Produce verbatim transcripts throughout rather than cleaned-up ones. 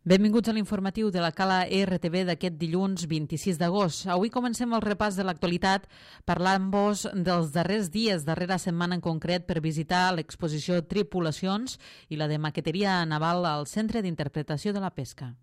Benvinguts a l'informatiu de la Cala R T V d'aquest dilluns vint-i-sis d'agost. Avui comencem el repàs de l'actualitat parlant-vos dels darrers dies, darrera setmana en concret, per visitar l'exposició Tripulacions i la de maqueteria naval al Centre d'Interpretació de la Pesca.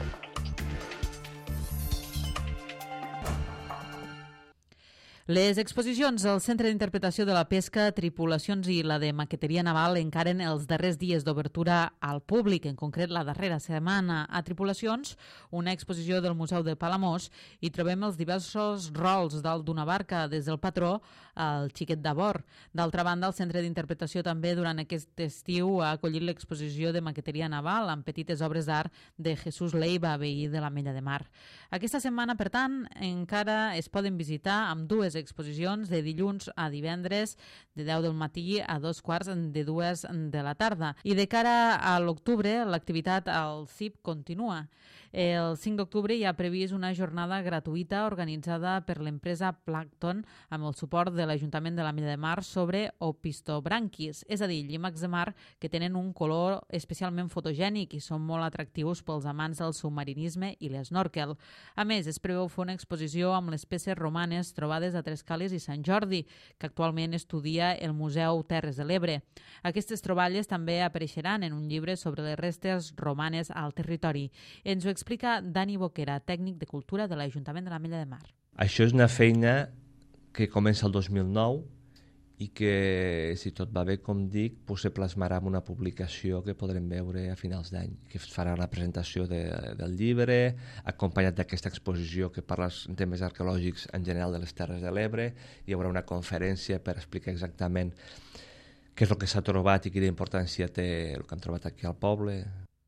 Les exposicions al Centre d'Interpretació de la Pesca, Tripulacions i la de maqueteria naval encaren els darrers dies d'obertura al públic, en concret la darrera setmana. A Tripulacions, una exposició del Museu de Palamós, i trobem els diversos rols dalt d'una barca, des del patró al xiquet de bord. D'altra banda, el Centre d'Interpretació també durant aquest estiu ha acollit l'exposició de maqueteria naval amb petites obres d'art de Jesús Leiva, veí de l'Ametlla de Mar. Aquesta setmana, per tant, encara es poden visitar amb dues exposicions de dilluns a divendres de deu del matí a dos quarts de dues de la tarda. I de cara a l'octubre, l'activitat al C I P continua. El cinc d'octubre hi ha previst una jornada gratuïta organitzada per l'empresa Plankton amb el suport de l'Ajuntament de l'Ametlla de Mar sobre opistobranquis, és a dir, llimacs de mar que tenen un color especialment fotogènic i són molt atractius pels amants del submarinisme i l'esnòrquel. A més, es preveu fer una exposició amb les peces romanes trobades a Trescales i Sant Jordi, que actualment estudia el Museu Terres de l'Ebre. Aquestes troballes també apareixeran en un llibre sobre les restes romanes al territori. Ens ho explica Dani Boquera, tècnic de cultura de l'Ajuntament de l'Ametlla de Mar. Això és una feina que comença el dos mil nou i que, si tot va bé, com dic, pues, se plasmarà en una publicació que podrem veure a finals d'any, que farà la presentació de, del llibre, acompanyat d'aquesta exposició que parla en temes arqueològics en general de les Terres de l'Ebre. Hi haurà una conferència per explicar exactament què és el que s'ha trobat i quina importància té el que han trobat aquí al poble.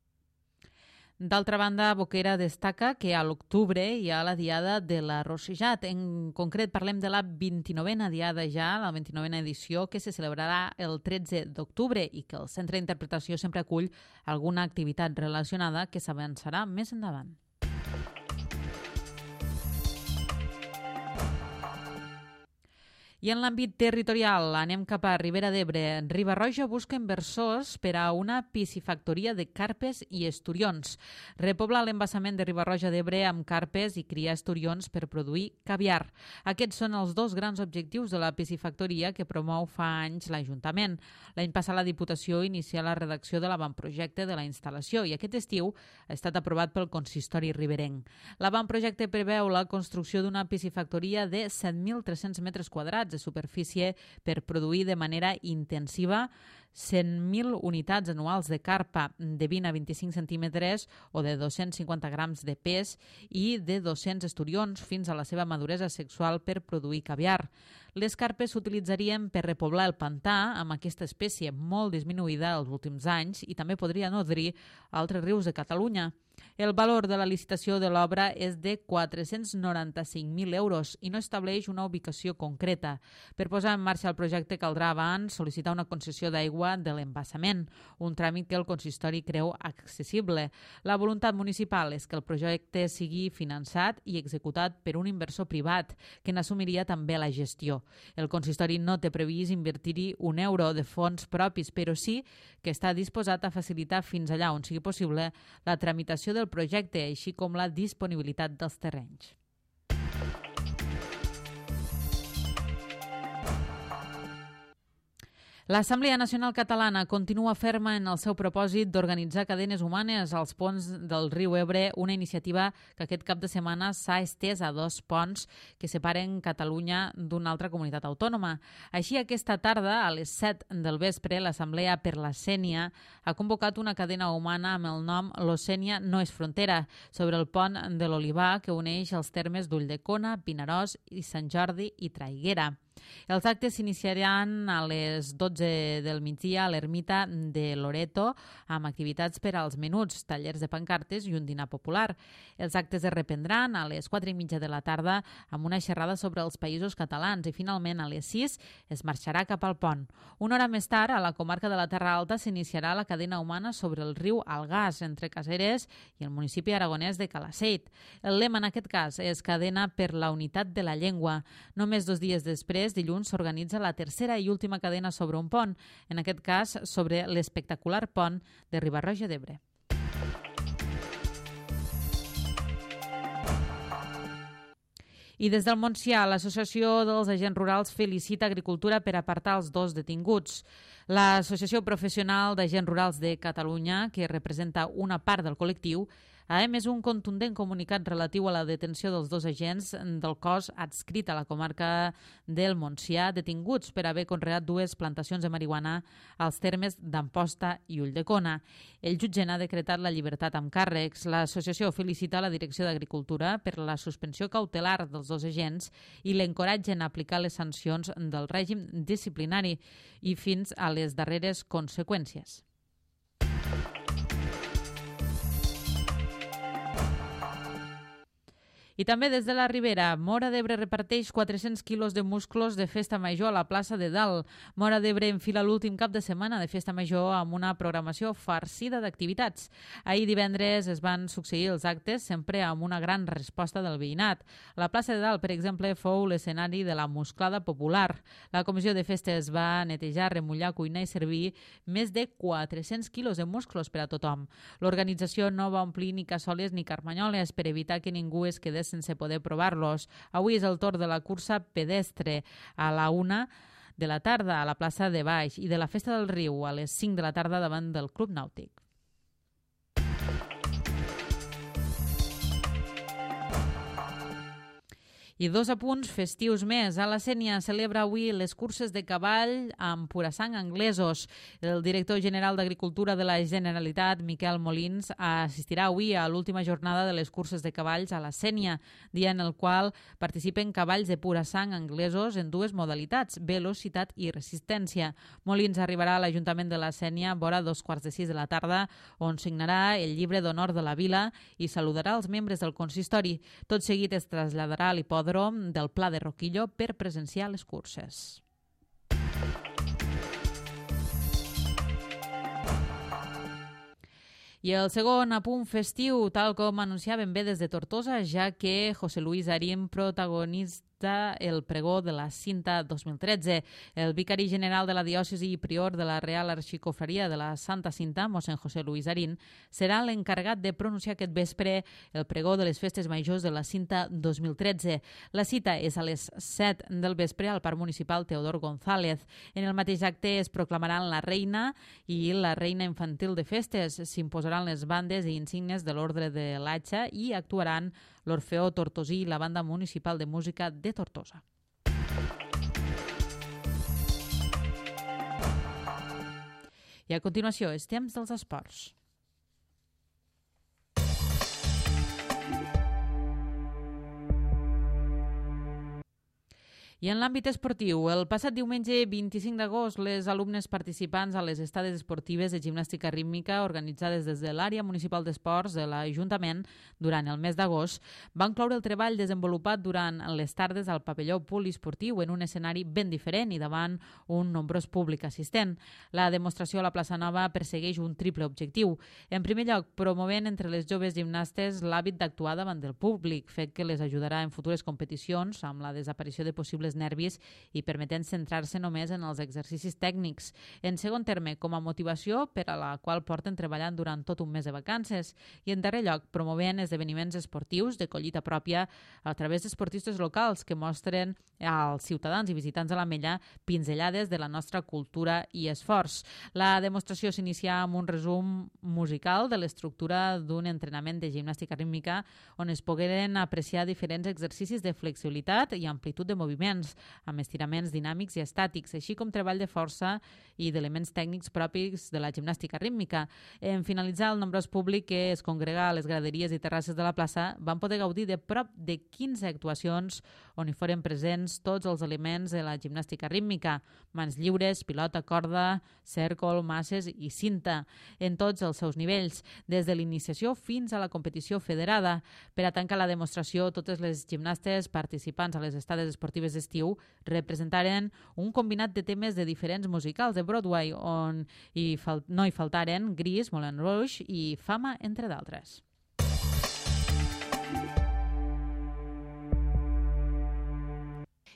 D'altra banda, Boquera destaca que a l'octubre hi ha la Diada de la Rossejat. En concret, parlem de la vint-i-novena Diada ja, la vint-i-novena edició, que se celebrarà el tretze d'octubre i que el Centre d'Interpretació sempre acull alguna activitat relacionada que s'avançarà més endavant. I en l'àmbit territorial, anem cap a Ribera d'Ebre. Riba-roja busca inversors per a una piscifactoria de carpes i esturions. Repoblar l'embassament de Riba-roja d'Ebre amb carpes i criar esturions per produir caviar. Aquests són els dos grans objectius de la piscifactoria que promou fa anys l'Ajuntament. L'any passat la Diputació inicia la redacció de l'avantprojecte de la instal·lació i aquest estiu ha estat aprovat pel consistori riberenc. L'avantprojecte preveu la construcció d'una piscifactoria de set mil tres-cents metres quadrats de superfície per produir de manera intensiva cent mil unitats anuals de carpa de vint a vint-i-cinc centímetres o de dos-cents cinquanta grams de pes i de dos-cents esturions fins a la seva maduresa sexual per produir caviar. Les carpes s'utilitzarien per repoblar el pantà amb aquesta espècie molt disminuïda els últims anys i també podria nodrir altres rius de Catalunya. El valor de la licitació de l'obra és de quatre-cents noranta-cinc mil euros i no estableix una ubicació concreta. Per posar en marxa el projecte caldrà abans sol·licitar una concessió d'aigua de l'embassament, un tràmit que el consistori creu accessible. La voluntat municipal és que el projecte sigui finançat i executat per un inversor privat, que n'assumiria també la gestió. El consistori no té previst invertir-hi un euro de fons propis, però sí que està disposat a facilitar fins allà on sigui possible la tramitació del projecte, així com la disponibilitat dels terrenys. L'Assemblea Nacional Catalana continua ferma en el seu propòsit d'organitzar cadenes humanes als ponts del riu Ebre, una iniciativa que aquest cap de setmana s'ha estès a dos ponts que separen Catalunya d'una altra comunitat autònoma. Així, aquesta tarda, a les set del vespre, l'Assemblea per la Sénia ha convocat una cadena humana amb el nom L'Ocènia no és frontera, sobre el pont de l'Olivar que uneix els termes d'Ulldecona, Vinaròs i Sant Jordi i Traiguera. Els actes s'iniciaran a les dotze del migdia a l'ermita de Loreto amb activitats per als menuts, tallers de pancartes i un dinar popular. Els actes es reprendran a les quatre i mitja de la tarda amb una xerrada sobre els països catalans i finalment a les sis es marxarà cap al pont. Una hora més tard, a la comarca de la Terra Alta s'iniciarà la cadena humana sobre el riu Algars, entre Caseres i el municipi aragonès de Calaceit. El lema en aquest cas és Cadena per la unitat de la llengua. Només dos dies després, dilluns, s'organitza la tercera i última cadena sobre un pont, en aquest cas sobre l'espectacular pont de Riba-roja d'Ebre. I des del Montsià, l'Associació dels Agents Rurals felicita Agricultura per apartar els dos detinguts. L'Associació Professional d'Agents Rurals de Catalunya, que representa una part del col·lectiu, ha emès un contundent comunicat relatiu a la detenció dels dos agents del cos adscrit a la comarca del Montsià detinguts per haver conreat dues plantacions de marihuana als termes d'Amposta i Ulldecona. El jutge n'ha decretat la llibertat amb càrrecs. L'associació felicita la Direcció d'Agricultura per la suspensió cautelar dels dos agents i l'encoratgen a aplicar les sancions del règim disciplinari i fins a les darreres conseqüències. I també des de la Ribera, Móra d'Ebre reparteix quatre-cents quilos de musclos de Festa Major a la plaça de Dalt. Móra d'Ebre enfila l'últim cap de setmana de Festa Major amb una programació farcida d'activitats. Ahir divendres es van succeir els actes, sempre amb una gran resposta del veïnat. La plaça de Dalt, per exemple, fou l'escenari de la musclada popular. La comissió de festes va netejar, remullar, cuinar i servir més de quatre-cents quilos de musclos per a tothom. L'organització no va omplir ni cassoles ni carmanyoles per evitar que ningú es quedés sense poder provar-los. Avui és el torn de la cursa pedestre a la una de la tarda a la plaça de Baix i de la Festa del Riu a les cinc de la tarda davant del Club Nàutic. I dos apunts festius més. A la Sénia celebra avui les curses de cavall amb pura sang anglesos. El director general d'Agricultura de la Generalitat, Miquel Molins, assistirà avui a l'última jornada de les curses de cavalls a la Sénia, dia en el qual participen cavalls de pura sang anglesos en dues modalitats, velocitat i resistència. Molins arribarà a l'Ajuntament de la Sénia vora dos quarts de sis de la tarda, on signarà el llibre d'honor de la vila i saludarà els membres del consistori. Tot seguit es traslladarà a l'hipòdrom del Pla de Roquillo per presenciar les curses. I el segon apunt festiu, tal com anunciàvem bé des de Tortosa, ja que José Luis Arín protagonista el pregó de la Cinta dos mil tretze. El vicari general de la diòcesi i prior de la Real Arxicofraria de la Santa Cinta, mossèn José Luis Arín, serà l'encarregat de pronunciar aquest vespre el pregó de les festes majors de la Cinta dos mil tretze. La cita és a les set del vespre al Parc Municipal Teodor González. En el mateix acte es proclamaran la reina i la reina infantil de festes, s'imposaran les bandes i insignes de l'Ordre de l'Atxa i actuaran l'Orfeó Tortosí i la Banda Municipal de Música de Tortosa. I a continuació, és temps dels esports. I en l'àmbit esportiu, el passat diumenge vint-i-cinc d'agost, les alumnes participants a les estades esportives de gimnàstica rítmica organitzades des de l'àrea municipal d'esports de l'Ajuntament durant el mes d'agost van cloure el treball desenvolupat durant les tardes al pavelló poliesportiu en un escenari ben diferent i davant un nombrós públic assistent. La demostració a la plaça Nova persegueix un triple objectiu. En primer lloc, promovent entre les joves gimnastes l'hàbit d'actuar davant del públic, fet que les ajudarà en futures competicions amb la desaparició de possibles nervis i permetent centrar-se només en els exercicis tècnics. En segon terme, com a motivació per a la qual porten treballant durant tot un mes de vacances. I en darrer lloc, promovent esdeveniments esportius de collita pròpia a través d'esportistes locals que mostren als ciutadans i visitants de l'Ametlla pinzellades de la nostra cultura i esforç. La demostració s'inicia amb un resum musical de l'estructura d'un entrenament de gimnàstica rítmica on es pogueren apreciar diferents exercicis de flexibilitat i amplitud de moviments, amb estiraments dinàmics i estàtics, així com treball de força i d'elements tècnics propis de la gimnàstica rítmica. En finalitzar, el nombrós públic que es congrega a les graderies i terrasses de la plaça van poder gaudir de prop de quinze actuacions on hi foren presents tots els elements de la gimnàstica rítmica: mans lliures, pilota, corda, cèrcol, masses i cinta, en tots els seus nivells, des de l'iniciació fins a la competició federada. Per a tancar la demostració, totes les gimnastes participants a les estades esportives d'estiu representaren un combinat de temes de diferents musicals de Broadway, on hi fal- no hi faltaren Gris, Moulin Rouge i Fama, entre d'altres.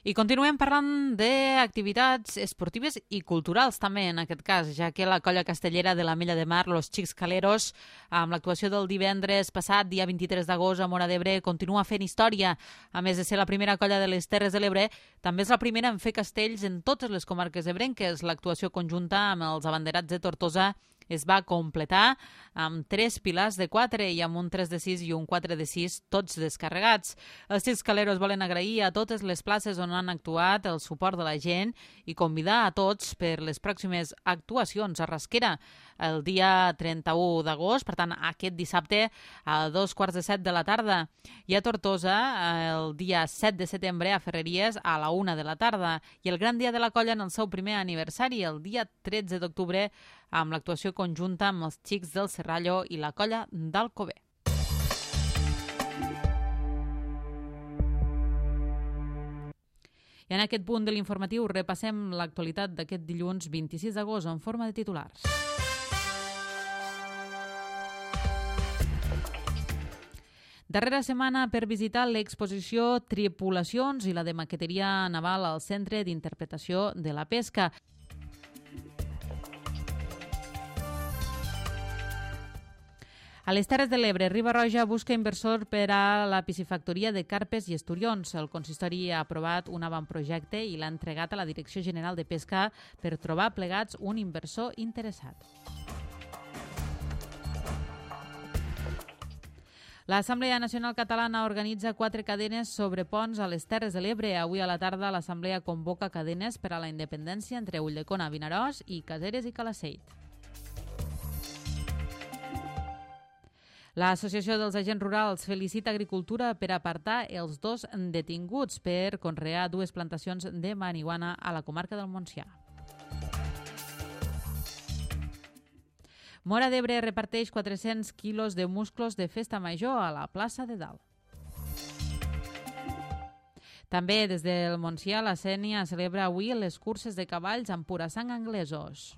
I continuem parlant d'activitats esportives i culturals també en aquest cas, ja que la colla castellera de l'Ametlla de Mar, Los Xics Caleros, amb l'actuació del divendres passat, dia vint-i-tres d'agost a Móra d'Ebre, continua fent història. A més de ser la primera colla de les Terres de l'Ebre, també és la primera en fer castells en totes les comarques ebrenques. L'actuació conjunta amb els abanderats de Tortosa es va completar amb tres pilars de quatre i amb un tres de sis i un quatre de sis, tots descarregats. Els Xics Caleros volen agrair a totes les places on han actuat el suport de la gent i convidar a tots per les pròximes actuacions a Rasquera el dia trenta-u d'agost, per tant aquest dissabte a dos quarts de set de la tarda, i a Tortosa el dia set de setembre a Ferreries a la una de la tarda, i el gran dia de la colla en el seu primer aniversari el dia tretze d'octubre amb l'actuació conjunta amb els Xics del Serrallo i la colla d'Alcover. I en aquest punt de l'informatiu repassem l'actualitat d'aquest dilluns vint-i-sis d'agost en forma de titulars. Darrera setmana per visitar l'exposició Tripulacions i la de maqueteria naval al Centre d'Interpretació de la Pesca. A les Terres de l'Ebre, Riba-roja busca inversor per a la piscifactoria de carpes i esturions. El consistori ha aprovat un avantprojecte i l'ha entregat a la Direcció General de Pesca per trobar plegats un inversor interessat. L'Assemblea Nacional Catalana organitza quatre cadenes sobre ponts a les Terres de l'Ebre. Avui a la tarda l'Assemblea convoca cadenes per a la independència entre Ulldecona, Vinaròs i Caseres i Calaceit. L'Associació dels Agents Rurals felicita Agricultura per apartar els dos detinguts per conrear dues plantacions de marihuana a la comarca del Montsià. Móra d'Ebre reparteix quatre-cents quilos de musclos de festa major a la plaça de Dalt. També des del Montsià la Sénia celebra avui les curses de cavalls amb pura sang anglesos.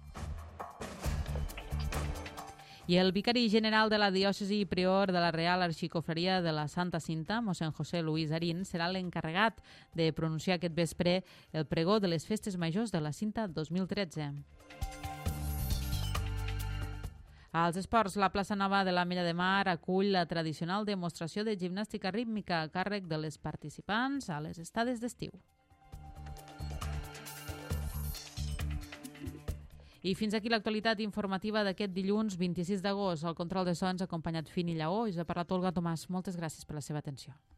I el vicari general de la diòcesi i prior de la Real Arxicofreria de la Santa Cinta, mossèn José Luis Arín, serà l'encarregat de pronunciar aquest vespre el pregó de les festes majors de la Cinta dos mil tretze. Als esports, la plaça nova de l'Ametlla de Mar acull la tradicional demostració de gimnàstica rítmica a càrrec de les participants a les estades d'estiu. I fins aquí l'actualitat informativa d'aquest dilluns vint-i-sis d'agost. El control de sons acompanyat Fini Lleó i us ha parlat Olga Tomàs. Moltes gràcies per la seva atenció.